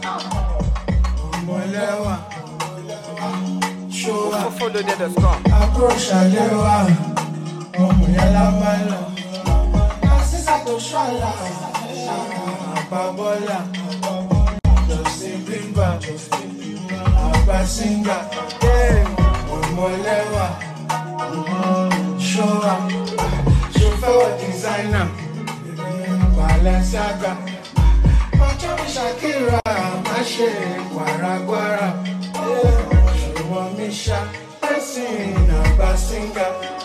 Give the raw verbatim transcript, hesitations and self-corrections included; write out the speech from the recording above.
Molewa, show up. Follow the score. Approach Alewa, Omuyala Mala, Asisa Toshala, Ababola, Justin Bieber, Abasinga, Molewa, show up. Show designer, Balenciaga. Shakira, Mashe, Guara Guara, Shua Misha, Basinga, Basinga.